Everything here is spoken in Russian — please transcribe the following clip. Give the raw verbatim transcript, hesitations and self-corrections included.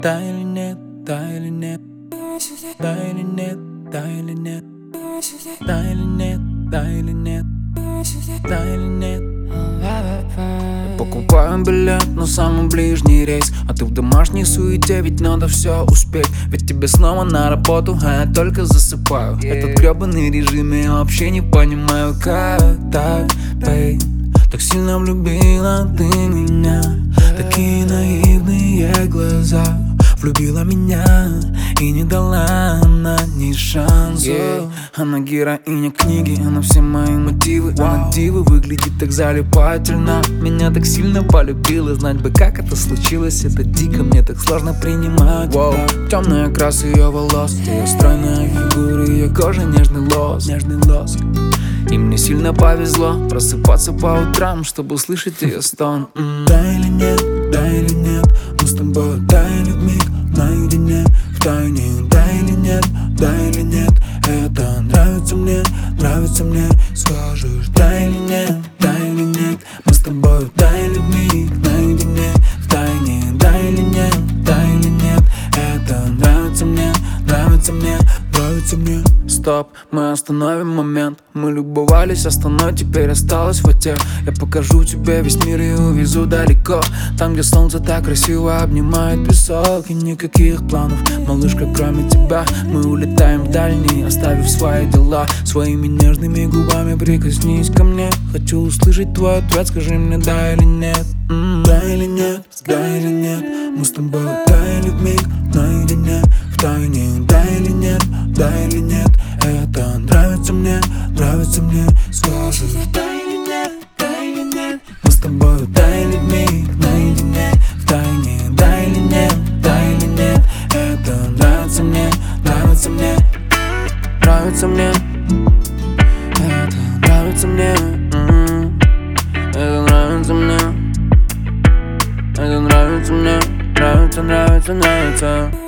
Да или нет, да или нет, да или нет, да или нет, да или нет, да или нет, да или нет. Покупаю билет на самый ближний рейс, а ты в домашней суете, ведь надо все успеть. Ведь тебе снова на работу, а я только засыпаю. Этот гребаный режим я вообще не понимаю, как так, бэй. Так сильно влюбила ты меня, такие наивные глаза. Влюбила меня и не дала она ни шансу. yeah. Она героиня книги, она все мои мотивы. wow. Она дива, выглядит так залипательно. Меня так сильно полюбила, знать бы, как это случилось. Это дико, мне так сложно принимать. wow. Темный окрас ее волос, ее стройная фигура, ее кожа нежный лоск, нежный лоск. И мне сильно повезло просыпаться по утрам, чтобы услышать ее стон. mm. Да или нет, да или нет, мы с тобой таяли в миг наедине, в тайне. Да или нет, да или нет, это нравится мне, нравится мне. Скажешь, да или нет, да или нет, мы с тобой таяли в миг наедине, в тайне. Да или нет, да или нет, это нравится мне, нравится мне, нравится мне. Стоп, мы остановим момент. Мы любовались Астаной, теперь осталось в воде. Я покажу тебе весь мир и увезу далеко, там, где солнце так красиво обнимает песок. И никаких планов, малышка, кроме тебя. Мы улетаем в дальние, оставив свои дела. Своими нежными губами прикоснись ко мне. Хочу услышать твой ответ, скажи мне да или нет. м-м. Да или нет, да или нет, мы с тобой таяли в миг наедине, в тайне. Да или нет, да или нет, это нравится мне, нравится мне. Скажи, да или нет, да или нет, мы с тобой таяли в миг наедине, в тайне. Да или нет, да или нет, это нравится мне, нравится мне, нравится мне, это нравится мне, м-м. Это нравится мне, это нравится мне, нравится, нравится, нравится.